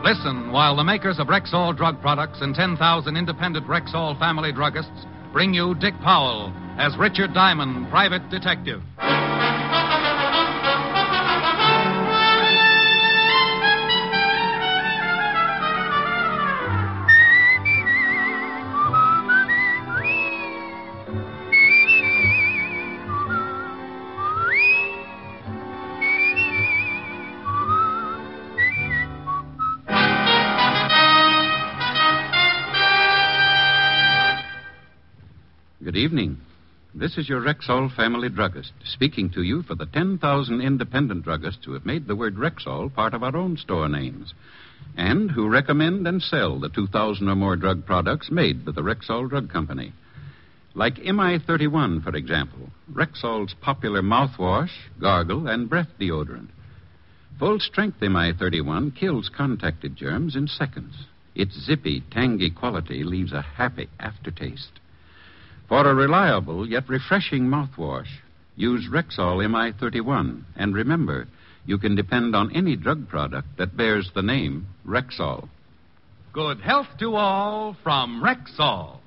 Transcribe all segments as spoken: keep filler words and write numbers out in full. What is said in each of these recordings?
Listen while the makers of Rexall drug products and ten thousand independent Rexall family druggists bring you Dick Powell as Richard Diamond, private detective. Good evening. This is your Rexall family druggist, speaking to you for the ten thousand independent druggists who have made the word Rexall part of our own store names, and who recommend and sell the two thousand or more drug products made by the Rexall Drug Company. Like M I thirty-one, for example, Rexall's popular mouthwash, gargle, and breath deodorant. Full-strength M I thirty-one kills contacted germs in seconds. Its zippy, tangy quality leaves a happy aftertaste. For a reliable yet refreshing mouthwash, use Rexall M I thirty-one. And remember, you can depend on any drug product that bears the name Rexall. Good health to all from Rexall.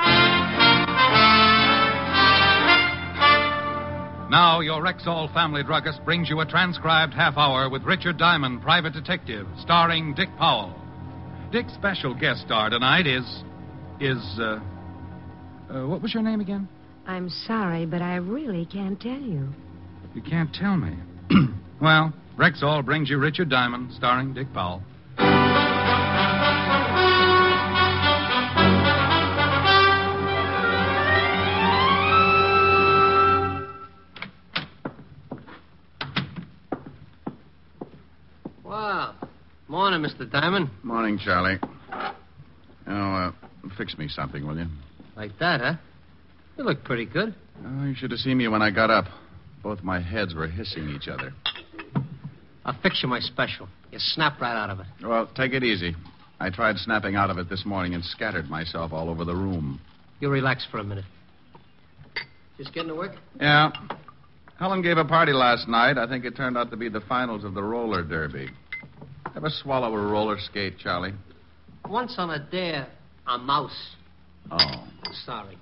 Now, your Rexall family druggist brings you a transcribed half hour with Richard Diamond, private detective, starring Dick Powell. Dick's special guest star tonight is... is, uh... Uh, what was your name again? I'm sorry, but I really can't tell you. You can't tell me. Well, Rexall brings you Richard Diamond, starring Dick Powell. Wow. Morning, Mister Diamond. Morning, Charlie. Oh, uh, fix me something, will you? Like that, huh? You look pretty good. Oh, you should have seen me when I got up. Both my heads were hissing each other. I'll fix you my special. You snap right out of it. Well, take it easy. I tried snapping out of it this morning and scattered myself all over the room. You relax for a minute. Just getting to work? Yeah. Helen gave a party last night. I think it turned out to be the finals of the roller derby. Ever swallow a roller skate, Charlie? Once on a dare, a mouse. Oh. Sorry.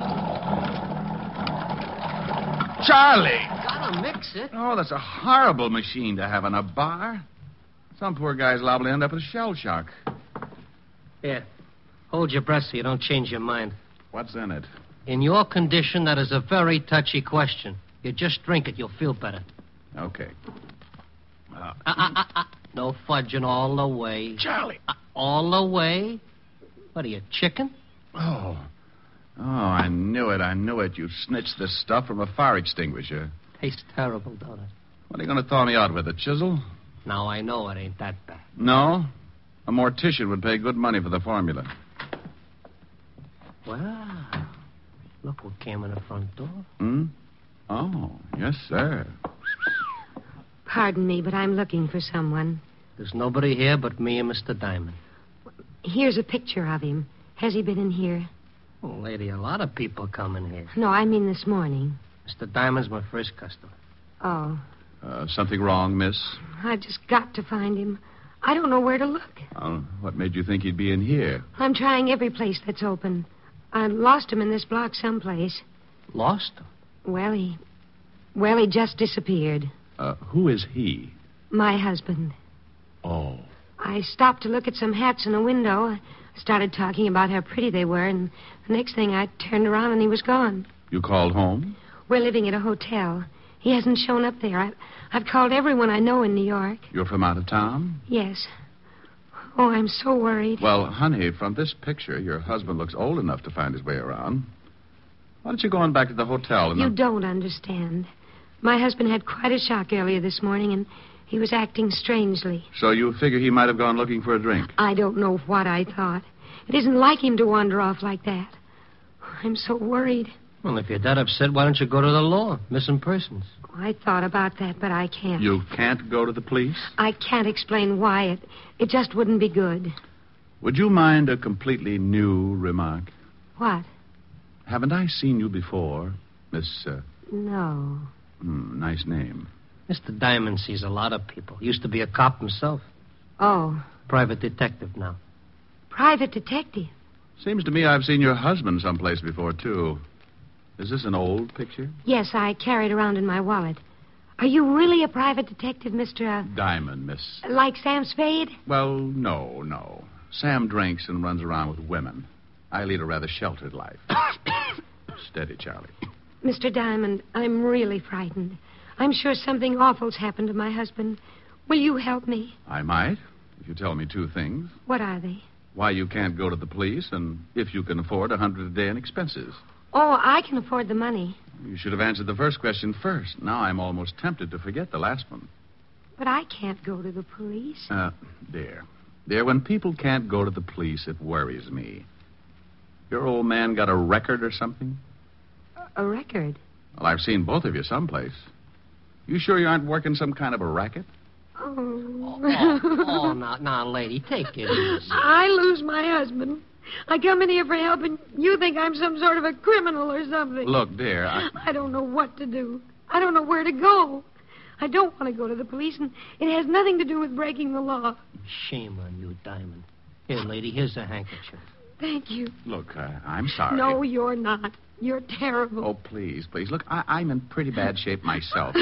Charlie! Gotta mix it. Oh, that's a horrible machine to have in a bar. Some poor guy's liable to end up with shell shock. Here. Hold your breath so you don't change your mind. What's in it? In your condition, that is a very touchy question. You just drink it, you'll feel better. Okay. Uh, uh, uh, uh, uh. No fudging all the way. Charlie! Uh, all the way? What are you, chicken? Oh. Oh, I knew it, I knew it. You snitched this stuff from a fire extinguisher. Tastes terrible, don't it? What are you going to thaw me out with, a chisel? Now, I know it ain't that bad. No? A mortician would pay good money for the formula. Well, look what came in the front door. Hmm? Oh, yes, sir. Pardon me, but I'm looking for someone. There's nobody here but me and Mister Diamond. Here's a picture of him. Has he been in here? Oh, lady, a lot of people come in here. No, I mean this morning. Mister Diamond's my first customer. Oh. Uh, something wrong, miss? I've just got to find him. I don't know where to look. Uh, what made you think he'd be in here? I'm trying every place that's open. I lost him in this block someplace. Lost him? Well, he... Well, he just disappeared. Uh, who is he? My husband. Oh. I stopped to look at some hats in a window. I started talking about how pretty they were, and the next thing I turned around and he was gone. You called home? We're living at a hotel. He hasn't shown up there. I, I've called everyone I know in New York. You're from out of town? Yes. Oh, I'm so worried. Well, honey, from this picture, your husband looks old enough to find his way around. Why don't you go on back to the hotel and... You then... don't understand. My husband had quite a shock earlier this morning, and he was acting strangely. So you figure he might have gone looking for a drink? I don't know what I thought. It isn't like him to wander off like that. I'm so worried. Well, if you're that upset, why don't you go to the law? Missing persons. I thought about that, but I can't. You can't go to the police? I can't explain why. It, it just wouldn't be good. Would you mind a completely new remark? What? Haven't I seen you before, Miss... Uh... No. Hmm, nice name. Mister Diamond sees a lot of people. Used to be a cop himself. Oh. Private detective now. Private detective? Seems to me I've seen your husband someplace before, too. Is this an old picture? Yes, I carry it around in my wallet. Are you really a private detective, Mister Uh, Diamond, miss. like Sam Spade? Well, no, no. Sam drinks and runs around with women. I lead a rather sheltered life. Steady, Charlie. Mister Diamond, I'm really frightened. I'm sure something awful's happened to my husband. Will you help me? I might, if you tell me two things. What are they? Why you can't go to the police, and if you can afford a hundred a day in expenses. Oh, I can afford the money. You should have answered the first question first. Now I'm almost tempted to forget the last one. But I can't go to the police. Uh, dear. Dear, when people can't go to the police, it worries me. Your old man got a record or something? A record? Well, I've seen both of you someplace. You sure you aren't working some kind of a racket? Oh. Oh, oh now, now, lady, take it easy. I lose my husband. I come in here for help, and you think I'm some sort of a criminal or something. Look, dear, I... I don't know what to do. I don't know where to go. I don't want to go to the police, and it has nothing to do with breaking the law. Shame on you, Diamond. Here, lady, here's a handkerchief. Thank you. Look, uh, I'm sorry. No, you're not. You're terrible. Oh, please, please. Look, I- I'm in pretty bad shape myself.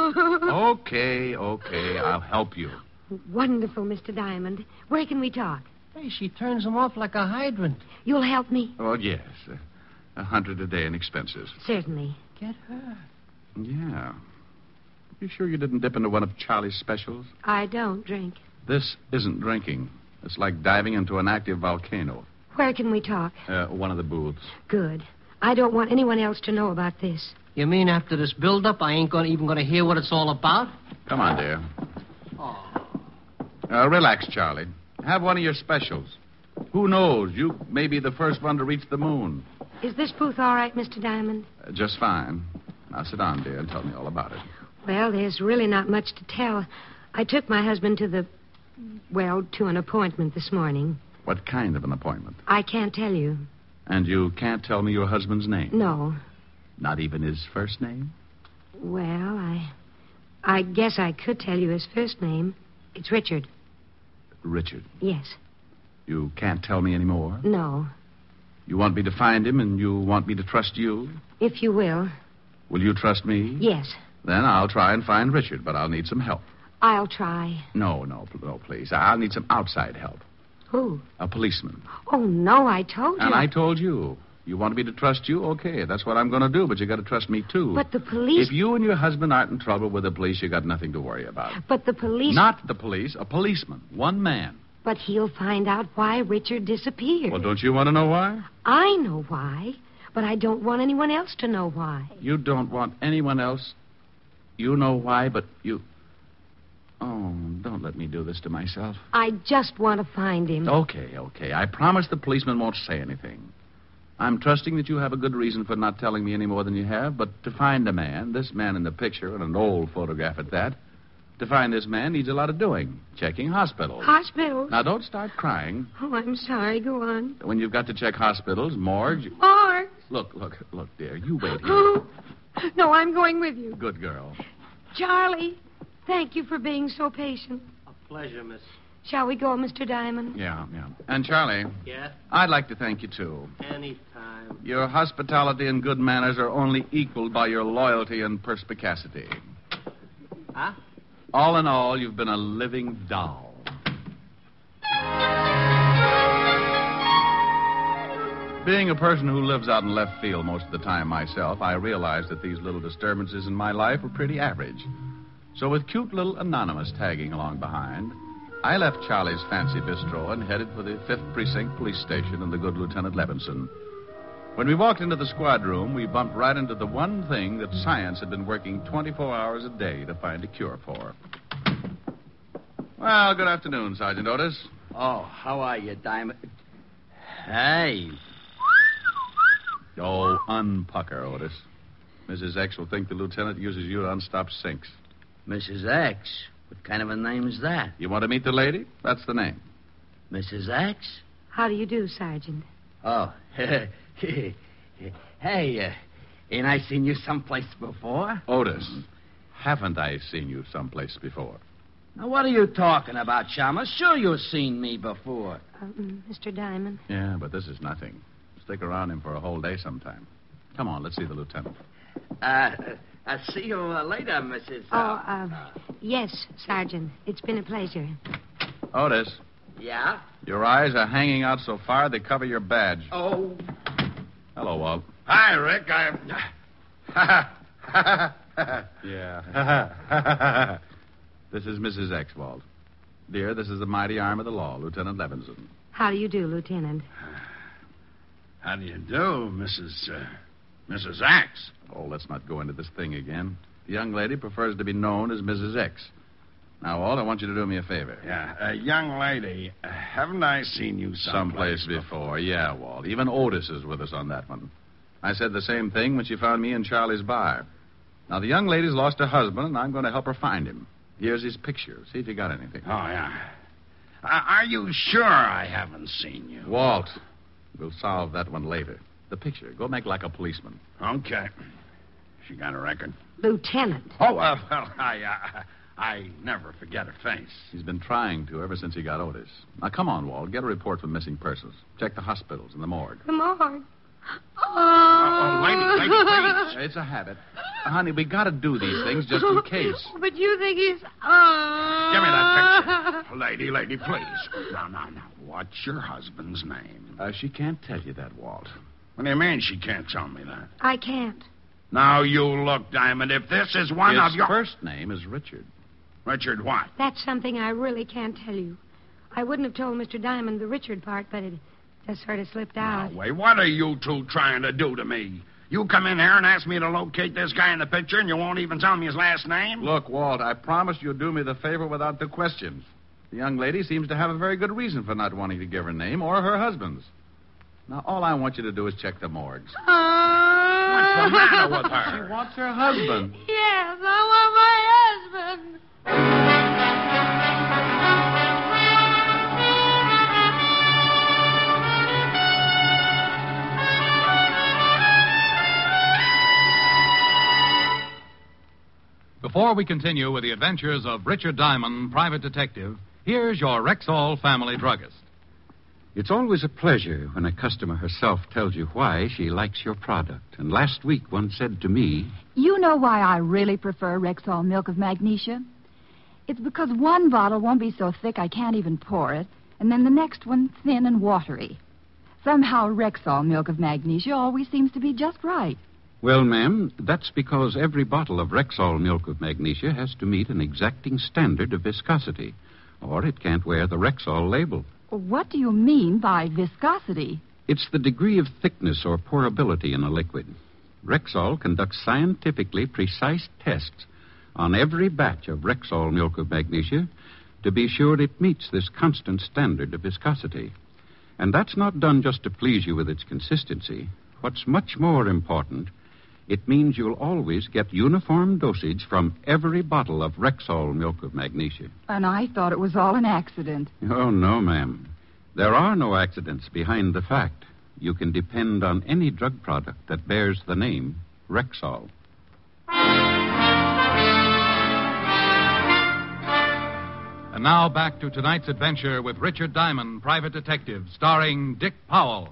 Okay, okay, I'll help you. Wonderful, Mister Diamond. Where can we talk? Hey, she turns him off like a hydrant. You'll help me? Oh, yes. Uh, A hundred a day in expenses. Certainly. Get her. Yeah. You sure you didn't dip into one of Charlie's specials? I don't drink. This isn't drinking. It's like diving into an active volcano. Where can we talk? Uh, one of the booths. Good. I don't want anyone else to know about this. You mean after this build-up, I ain't gonna, even going to hear what it's all about? Come on, dear. Oh. Uh, relax, Charlie. Have one of your specials. Who knows? You may be the first one to reach the moon. Is this booth all right, Mister Diamond? Uh, just fine. Now sit down, dear, and tell me all about it. Well, there's really not much to tell. I took my husband to the, well, to an appointment this morning. What kind of an appointment? I can't tell you. And you can't tell me your husband's name? No. Not even his first name? Well, I, I guess I could tell you his first name. It's Richard. Richard. Yes. You can't tell me any more? No. You want me to find him, and you want me to trust you? If you will. Will you trust me? Yes. Then I'll try and find Richard, but I'll need some help. I'll try. No, no, no, please. I'll need some outside help. Who? A policeman. Oh, no, I told you. And I told you. You want me to trust you? Okay, that's what I'm going to do, but you got to trust me, too. But the police... If you and your husband aren't in trouble with the police, you got nothing to worry about. But the police... Not the police, a policeman. One man. But he'll find out why Richard disappeared. Well, don't you want to know why? I know why, but I don't want anyone else to know why. You don't want anyone else. You know why, but you... Oh, don't let me do this to myself. I just want to find him. Okay, okay. I promise the policeman won't say anything. I'm trusting that you have a good reason for not telling me any more than you have, but to find a man, this man in the picture, and an old photograph at that, to find this man needs a lot of doing. Checking hospitals. Hospitals? Now, don't start crying. Oh, I'm sorry. Go on. When you've got to check hospitals, morgues... You... Morgue? Look, look, look, dear. You wait here. Oh, no, I'm going with you. Good girl. Charlie, thank you for being so patient. A pleasure, miss. Shall we go, Mister Diamond? Yeah, yeah. And, Charlie, Yeah? I'd like to thank you, too. Anytime. Your hospitality and good manners are only equaled by your loyalty and perspicacity. Huh? All in all, you've been a living doll. Being a person who lives out in left field most of the time myself, I realized that these little disturbances in my life were pretty average. So with cute little Anonymous tagging along behind, I left Charlie's fancy bistro and headed for the fifth Precinct Police Station and the good Lieutenant Levinson. When we walked into the squad room, we bumped right into the one thing that science had been working twenty-four hours a day to find a cure for. Well, good afternoon, Sergeant Otis. Oh, how are you, Diamond? Hey. Oh, unpucker, Otis. Missus X will think the lieutenant uses you to unstop sinks. Missus X? What kind of a name is that? You want to meet the lady? That's the name. Missus X? How do you do, Sergeant? Oh, hey, uh, ain't I seen you someplace before? Otis, haven't I seen you someplace before? Now, what are you talking about, Chalmers? Sure you've seen me before. Um, Mister Diamond. Yeah, but this is nothing. Stick around him for a whole day sometime. Come on, let's see the lieutenant. Uh, I'll see you uh, later, Missus Oh, uh, yes, Sergeant. It's been a pleasure. Otis, Yeah? your eyes are hanging out so far they cover your badge. Oh. Hello, Walt. Hi, Rick. I. Yeah. This is Missus X, Walt. Dear, this is the mighty arm of the law, Lieutenant Levinson. How do you do, Lieutenant? How do you do, Missus Uh, Missus Axe? Oh, let's not go into this thing again. The young lady prefers to be known as Missus X. Now, Walt, I want you to do me a favor. Yeah, uh, young lady, uh, haven't I seen you someplace, Someplace before. Yeah, Walt. Even Otis is with us on that one. I said the same thing when she found me in Charlie's bar. Now, the young lady's lost her husband, and I'm going to help her find him. Here's his picture. See if you got anything. Oh, yeah. Uh, are you sure I haven't seen you? Walt, we'll solve that one later. The picture. Go make like a policeman. Okay. She got a record? Lieutenant. Oh, uh, well, I, uh, I never forget her face. He's been trying to ever since he got Otis. Now, come on, Walt. Get a report for missing persons. Check the hospitals and the morgue. The morgue. Oh, oh, lady, lady, please. It's a habit. Honey, we got to do these things just in case. But you think he's... Oh. Give me that picture. Lady, lady, please. Now, now, now. What's your husband's name? Uh, she can't tell you that, Walt. What do you mean she can't tell me that? I can't. Now, you look, Diamond. If this is one His of your... first name is Richard. Richard what? That's something I really can't tell you. I wouldn't have told Mister Diamond the Richard part, but it just sort of slipped out. Now, wait, what are you two trying to do to me? You come in here and ask me to locate this guy in the picture, and you won't even tell me his last name? Look, Walt, I promise you'll do me the favor without the questions. The young lady seems to have a very good reason for not wanting to give her name or her husband's. Now, all I want you to do is check the morgues. What's the matter with her? She wants her husband. Yes, I want my husband. Before we continue with the adventures of Richard Diamond, private detective, here's your Rexall family druggist. It's always a pleasure when a customer herself tells you why she likes your product. And last week one said to me, You know why I really prefer Rexall milk of magnesia? It's because one bottle won't be so thick I can't even pour it, and then the next one thin and watery. Somehow Rexall milk of magnesia always seems to be just right. Well, ma'am, that's because every bottle of Rexall milk of magnesia has to meet an exacting standard of viscosity, or it can't wear the Rexall label. What do you mean by viscosity? It's the degree of thickness or pourability in a liquid. Rexall conducts scientifically precise tests on every batch of Rexall milk of magnesia to be sure it meets this constant standard of viscosity. And that's not done just to please you with its consistency. What's much more important, it means you'll always get uniform dosage from every bottle of Rexall milk of magnesia. And I thought it was all an accident. Oh, no, ma'am. There are no accidents behind the fact. You can depend on any drug product that bears the name Rexall. And now back to tonight's adventure with Richard Diamond, private detective, starring Dick Powell.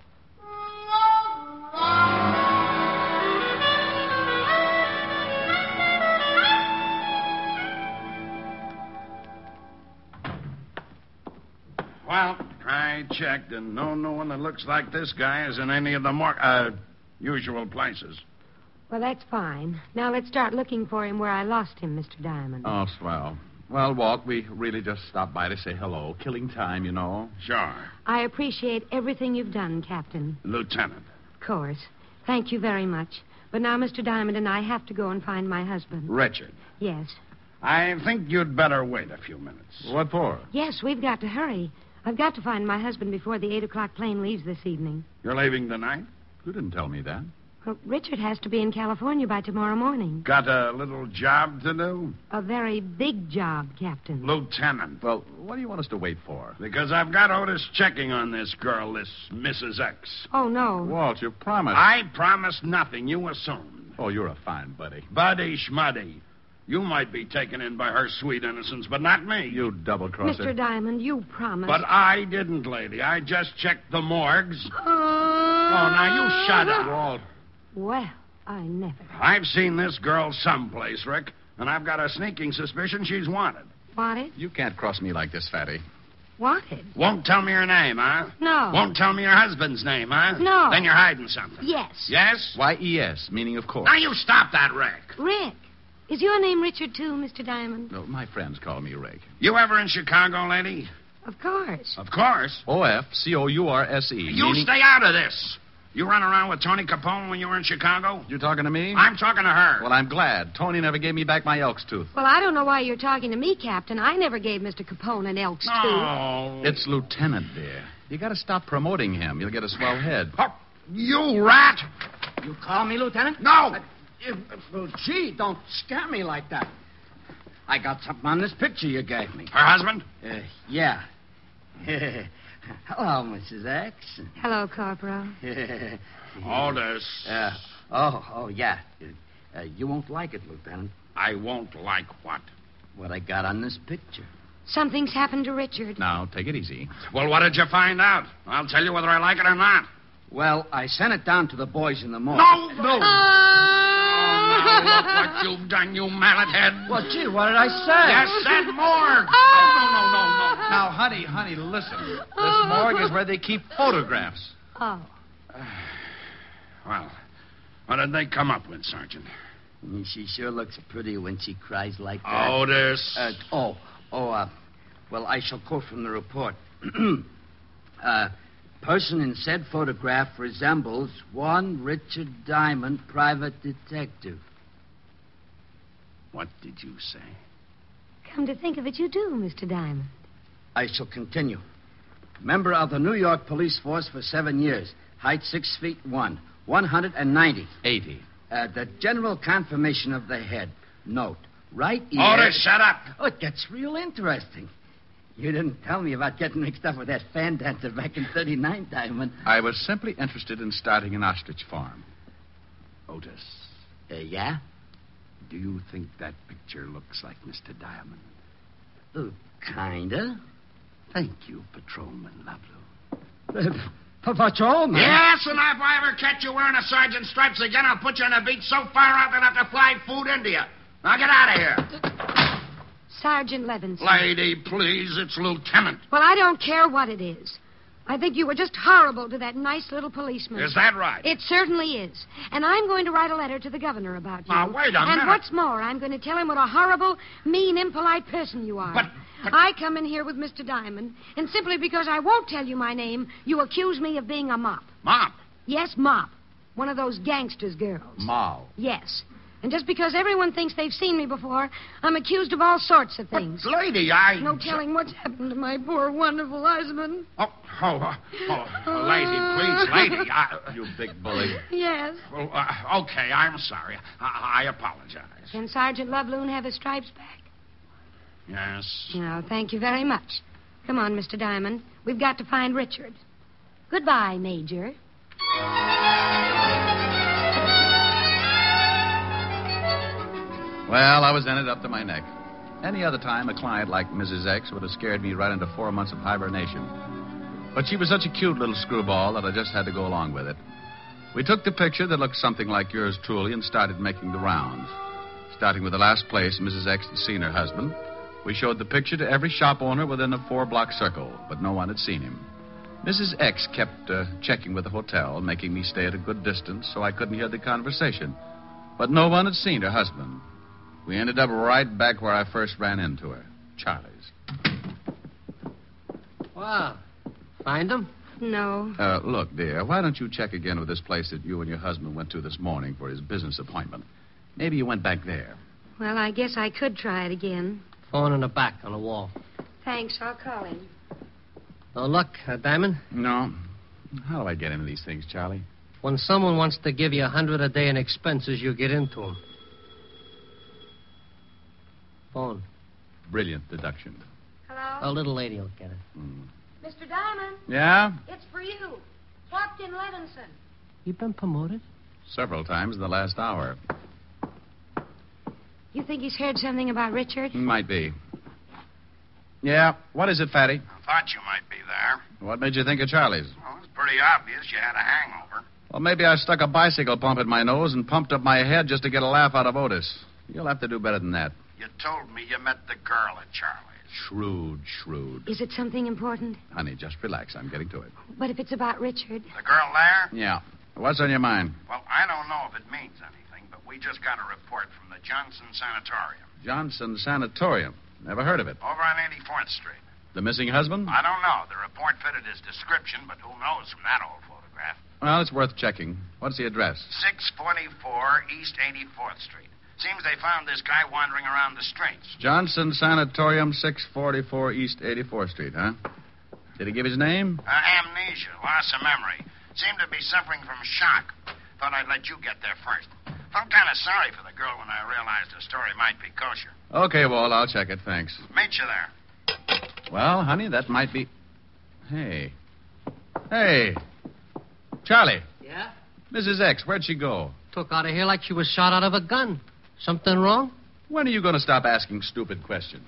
Well, I checked, and no, no one that looks like this guy is in any of the more uh, usual places. Well, that's fine. Now let's start looking for him where I lost him, Mister Diamond. Oh, swell. Well, Walt, we really just stopped by to say hello. Killing time, you know. Sure. I appreciate everything you've done, Captain. Lieutenant. Of course. Thank you very much. But now Mister Diamond and I have to go and find my husband. Richard. Yes. I think you'd better wait a few minutes. What for? Yes, we've got to hurry. I've got to find my husband before the eight o'clock plane leaves this evening. You're leaving tonight? You didn't tell me that. Well, Richard has to be in California by tomorrow morning. Got a little job to do? A very big job, Captain. Lieutenant. Well, what do you want us to wait for? Because I've got Otis checking on this girl, this Missus X. Oh, no. Walt, you promised. I promised nothing. You assumed. Oh, you're a fine buddy. Buddy schmuddy. You might be taken in by her sweet innocence, but not me. You double-crosser. Mister Diamond, you promised. But I didn't, lady. I just checked the morgues. Uh... Oh, now you shut up. Walt. Well, I never. I've seen this girl someplace, Rick, and I've got a sneaking suspicion she's wanted. Wanted? You can't cross me like this, Fatty. Wanted? Won't tell me her name, huh? No. Won't tell me your husband's name, huh? No. Then you're hiding something. Yes. Yes? Y E S, meaning of course. Now you stop that, Rick. Rick. Is your name Richard, too, Mister Diamond? No, my friends call me Rick. You ever in Chicago, lady? Of course. Of course. O F C O U R S E. You meaning... stay out of this. You run around with Tony Capone when you were in Chicago? You talking to me? I'm talking to her. Well, I'm glad. Tony never gave me back my elk's tooth. Well, I don't know why you're talking to me, Captain. I never gave Mister Capone an elk's tooth. No. It's Lieutenant, dear. You got to stop promoting him. You'll get a swell head. Oh, you rat. You call me, Lieutenant? No. Uh, uh, well, gee, don't scare me like that. I got something on this picture you gave me. Her husband? Uh, yeah. Hello, Missus X. Hello, Corporal. Aldous. Uh, oh, oh, yeah. Uh, you won't like it, Lieutenant. I won't like what? What I got on this picture. Something's happened to Richard. Now, take it easy. Well, what did you find out? I'll tell you whether I like it or not. Well, I sent it down to the boys in the morgue. No, no. Ah! Oh, now look what you've done, you mallet head. Well, gee, what did I say? You said morgue. Oh, no, no, no, no. Now, honey, honey, listen. This morgue is where they keep photographs. Oh. Well, what did they come up with, Sergeant? She sure looks pretty when she cries like that. Otis. Uh, oh, oh, uh, well, I shall quote from the report. uh, person in said photograph resembles one Richard Diamond, private detective. What did you say? Come to think of it, you do, Mister Diamond. I shall continue. Member of the New York Police Force for seven years. Height six feet one. one hundred ninety. eighty. Uh, the general conformation of the head. Note. Right ear... Otis, shut up. Oh, it gets real interesting. You didn't tell me about getting mixed up with that fan dancer back in thirty-nine, Diamond. I was simply interested in starting an ostrich farm. Otis, Uh, yeah? do you think that picture looks like Mister Diamond? Oh, kinda. Thank you, Patrolman Lovelow. Uh, patrolman? Yes, and if I ever catch you wearing a sergeant's stripes again, I'll put you on a beach so far out that I'll have to fly food into you. Now get out of here. Sergeant Levinson. Lady, please, it's Lieutenant. Well, I don't care what it is. I think you were just horrible to that nice little policeman. Is that right? It certainly is. And I'm going to write a letter to the governor about you. Now, wait a and minute. what's more, I'm going to tell him what a horrible, mean, impolite person you are. But, but... I come in here with Mister Diamond, and simply because I won't tell you my name, you accuse me of being a mop. Mop. Yes, mop. One of those gangsters' girls. Mao. Yes. And just because everyone thinks they've seen me before, I'm accused of all sorts of things. But, lady, I... No telling what's happened to my poor, wonderful husband. Oh, oh, oh, oh lady, please, lady. I... You big bully. Yes. Well, uh, okay, I'm sorry. I, I apologize. Can Sergeant Loveloon have his stripes back? Yes. No, thank you very much. Come on, Mister Diamond. We've got to find Richard. Goodbye, Major. Well, I was in it up to my neck. Any other time, a client like Missus X would have scared me right into four months of hibernation. But she was such a cute little screwball that I just had to go along with it. We took the picture that looked something like yours truly and started making the rounds. Starting with the last place Missus X had seen her husband, we showed the picture to every shop owner within a four-block circle, but no one had seen him. Missus X kept uh, checking with the hotel, making me stay at a good distance so I couldn't hear the conversation. But no one had seen her husband. We ended up right back where I first ran into her, Charlie's. Wow. Find him? No. Uh, look, dear, why don't you check again with this place that you and your husband went to this morning for his business appointment? Maybe you went back there. Well, I guess I could try it again. Phone in the back on the wall. Thanks, I'll call him. No luck, uh, Diamond? No. How do I get into these things, Charlie? When someone wants to give you a hundred a day in expenses, you get into them. Phone. Brilliant deduction. Hello? A little lady will get it. Mm. Mister Diamond, Yeah? it's for you. Captain Levinson. You been promoted? Several times in the last hour. You think he's heard something about Richard? Might be. Yeah, what is it, Fatty? I thought you might be there. What made you think of Charlie's? Well, it's pretty obvious you had a hangover. Well, maybe I stuck a bicycle pump in my nose and pumped up my head just to get a laugh out of Otis. You'll have to do better than that. You told me you met the girl at Charlie's. Shrewd, shrewd. Is it something important? Honey, just relax. I'm getting to it. But if it's about Richard... The girl there? Yeah. What's on your mind? Well, I don't know if it means anything, but we just got a report from the Johnson Sanatorium. Johnson Sanatorium. Never heard of it. Over on eighty-fourth Street. The missing husband? I don't know. The report fitted his description, but who knows from that old photograph. Well, it's worth checking. What's the address? six forty-four East eighty-fourth Street. Seems they found this guy wandering around the streets. Johnson Sanatorium, six forty-four East eighty-fourth Street, huh? Did he give his name? Uh, amnesia, loss of memory. Seemed to be suffering from shock. Thought I'd let you get there first. Felt kind of sorry for the girl when I realized the story might be kosher. Okay, Walt, I'll check it, thanks. Meet you there. Well, honey, that might be... Hey. Hey. Charlie. Yeah? Missus X, where'd she go? Took out of here like she was shot out of a gun. Something wrong? When are you going to stop asking stupid questions?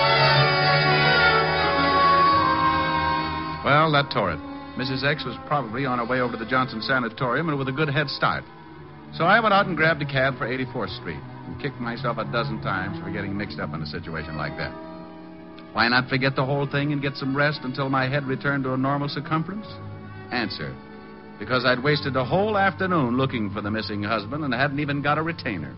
Well, that tore it. Missus X was probably on her way over to the Johnson Sanatorium and with a good head start. So I went out and grabbed a cab for eighty-fourth Street and kicked myself a dozen times for getting mixed up in a situation like that. Why not forget the whole thing and get some rest until my head returned to a normal circumference? Answer. Because I'd wasted a whole afternoon looking for the missing husband and hadn't even got a retainer.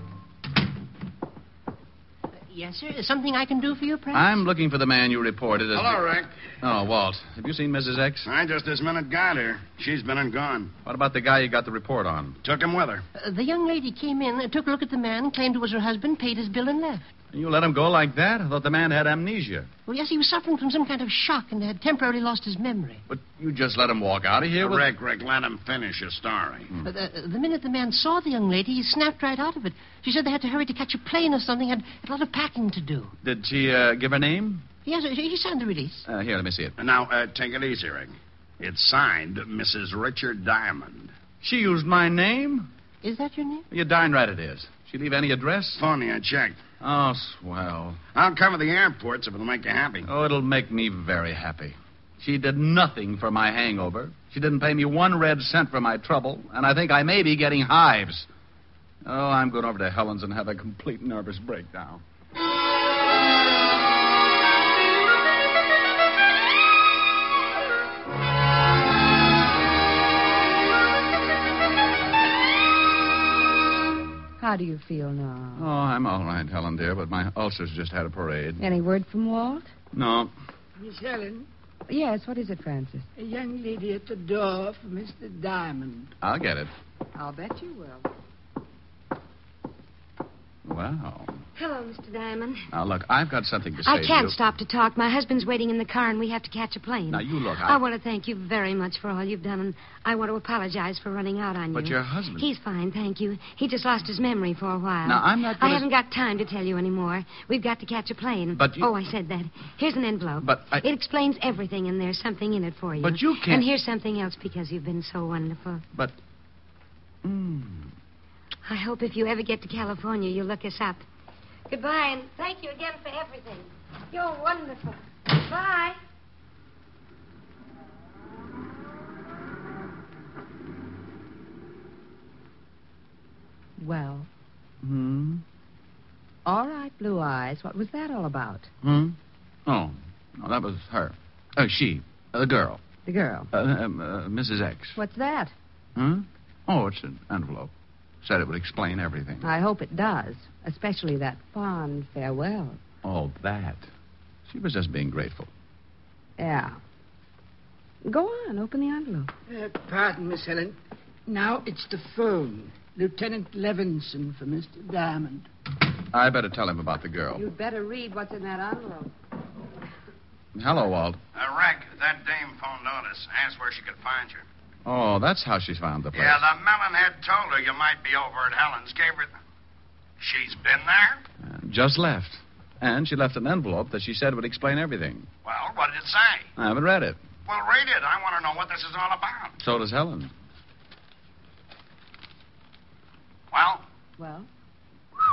Yes, sir. Is something I can do for you, perhaps? I'm looking for the man you reported as... Hello, the... Rick. Oh, Walt. Have you seen Missus X? I just this minute got her. She's been and gone. What about the guy you got the report on? Took him with her. Uh, the young lady came in, uh, took a look at the man, claimed it was her husband, paid his bill, and left. You let him go like that? I thought the man had amnesia. Well, yes, he was suffering from some kind of shock and had temporarily lost his memory. But you just let him walk out of here with... Rick, Rick, let him finish his story. Hmm. But uh, the minute the man saw the young lady, he snapped right out of it. She said they had to hurry to catch a plane or something, had a lot of packing to do. Did she uh, give her name? Yes, uh, he signed the release. Uh, here, let me see it. Now, uh, take it easy, Rick. It's signed Missus Richard Diamond. She used my name? Is that your name? You're darn right it is. She leave any address? Phony, I checked. Oh, swell. I'll cover the airports if it'll make you happy. Oh, it'll make me very happy. She did nothing for my hangover. She didn't pay me one red cent for my trouble, and I think I may be getting hives. Oh, I'm going over to Helen's and have a complete nervous breakdown. How do you feel now? Oh, I'm all right, Helen, dear, but my ulcers just had a parade. Any word from Walt? No. Miss Helen, Yes, what is it, Francis? a young lady at the door for Mister Diamond. I'll get it. I'll bet you will. Wow. Hello, Mister Diamond. Now, look, I've got something to say I to can't you. stop to talk. My husband's waiting in the car, and we have to catch a plane. Now, you look, I... I- want to thank you very much for all you've done, and I want to apologize for running out on you. But your husband... He's fine, thank you. He just lost his memory for a while. Now, I'm not I gonna- haven't got time to tell you anymore. We've got to catch a plane. But you- Oh, I said that. Here's an envelope. But I- It explains everything, and there's something in it for you. But you can't- And here's something else because you've been so wonderful. But... Mm. I hope if you ever get to California, you'll look us up. Goodbye, and thank you again for everything. You're wonderful. Bye. Well, Hmm? all right, Blue Eyes. What was that all about? Hmm? Oh, no, that was her. Uh, she. Uh, the girl. The girl. Uh, um, uh, Missus X. What's that? Huh? Oh, it's an envelope. Said it would explain everything. I hope it does, especially that fond farewell. Oh, that. She was just being grateful. Yeah. Go on, open the envelope. Uh, pardon, Miss Helen. Now it's the phone. Lieutenant Levinson for Mister Diamond. I better tell him about the girl. You'd better read what's in that envelope. Hello, Walt. Uh, Rick, that dame phoned Otis. Asked where she could find you. Oh, that's how she found the place. Yeah, the melonhead told her you might be over at Helen's. Gave her... She's been there? Uh, just left. And she left an envelope that she said would explain everything. Well, what did it say? I haven't read it. Well, read it. I want to know what this is all about. So does Helen. Well? Well?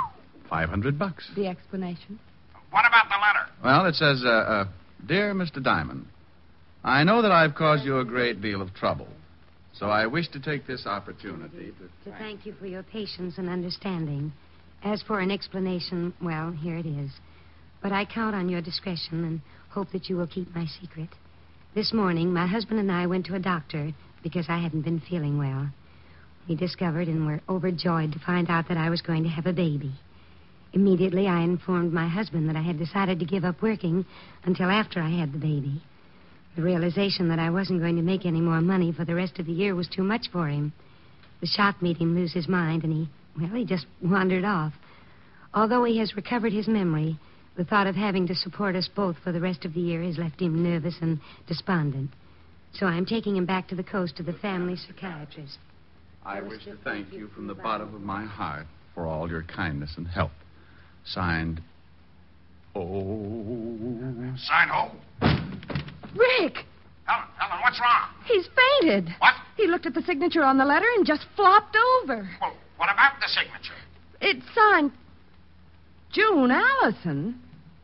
Five hundred bucks. The explanation? What about the letter? Well, it says, uh, uh, Dear Mister Diamond, I know that I've caused you a great deal of trouble, so I wish to take this opportunity to... To thank you for your patience and understanding. As for an explanation, well, here it is. But I count on your discretion and hope that you will keep my secret. This morning, my husband and I went to a doctor because I hadn't been feeling well. We discovered and were overjoyed to find out that I was going to have a baby. Immediately, I informed my husband that I had decided to give up working until after I had the baby. The realization that I wasn't going to make any more money for the rest of the year was too much for him. The shock made him lose his mind, and he, well, he just wandered off. Although he has recovered his memory, the thought of having to support us both for the rest of the year has left him nervous and despondent. So I'm taking him back to the coast to the family psychiatrist. I wish to thank you from the bottom of my heart for all your kindness and help. Signed, Oh. Sign who? Rick! Helen, Helen, what's wrong? He's fainted. What? He looked at the signature on the letter and just flopped over. Well, what about the signature? It's signed June Allison.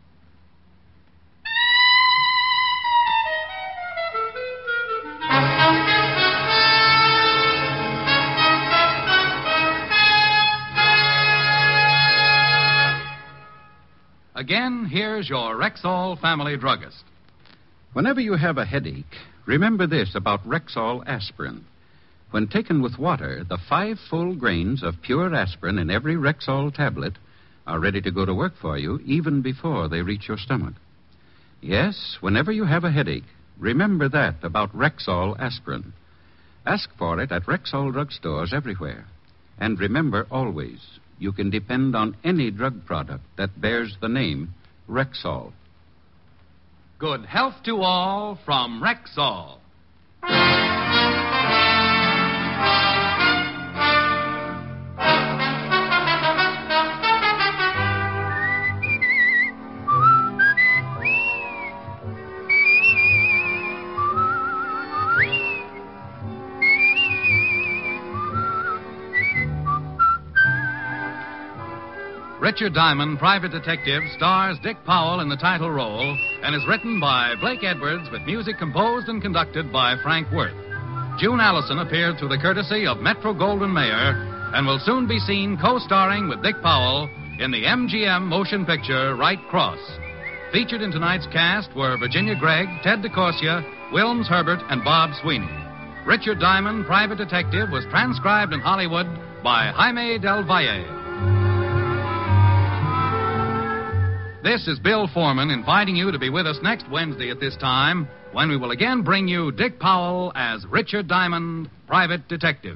Again, here's your Rexall family druggist. Whenever you have a headache, remember this about Rexall aspirin. When taken with water, the five full grains of pure aspirin in every Rexall tablet are ready to go to work for you even before they reach your stomach. Yes, whenever you have a headache, remember that about Rexall aspirin. Ask for it at Rexall drugstores everywhere. And remember always, you can depend on any drug product that bears the name Rexall. Good health to all from Rexall. Richard Diamond, Private Detective, stars Dick Powell in the title role and is written by Blake Edwards with music composed and conducted by Frank Worth. June Allison appeared through the courtesy of Metro-Goldwyn-Mayer and will soon be seen co-starring with Dick Powell in the M G M motion picture Right Cross. Featured in tonight's cast were Virginia Gregg, Ted DeCorsia, Wilms Herbert, and Bob Sweeney. Richard Diamond, Private Detective, was transcribed in Hollywood by Jaime Del Valle. This is Bill Foreman inviting you to be with us next Wednesday at this time when we will again bring you Dick Powell as Richard Diamond, Private Detective.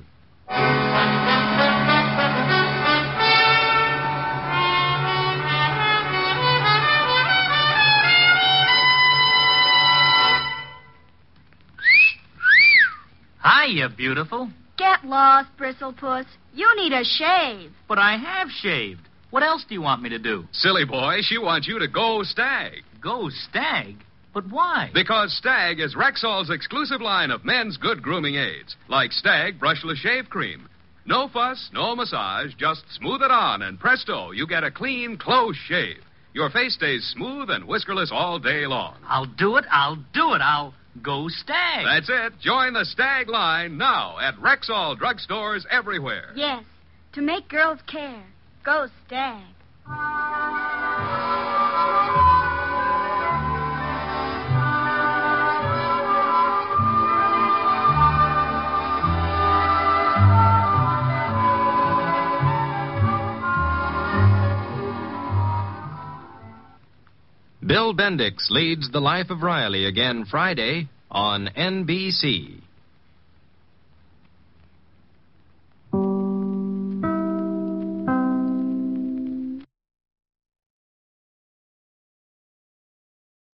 Hiya, beautiful. Get lost, Bristlepuss. You need a shave. But I have shaved. What else do you want me to do? Silly boy, she wants you to go Stag. Go Stag? But why? Because Stag is Rexall's exclusive line of men's good grooming aids, like Stag Brushless Shave Cream. No fuss, no massage, just smooth it on, and presto, you get a clean, close shave. Your face stays smooth and whiskerless all day long. I'll do it, I'll do it, I'll go Stag. That's it. Join the Stag line now at Rexall drugstores everywhere. Yes, to make girls care. Go Stag. Bill Bendix leads The Life of Riley again Friday on N B C.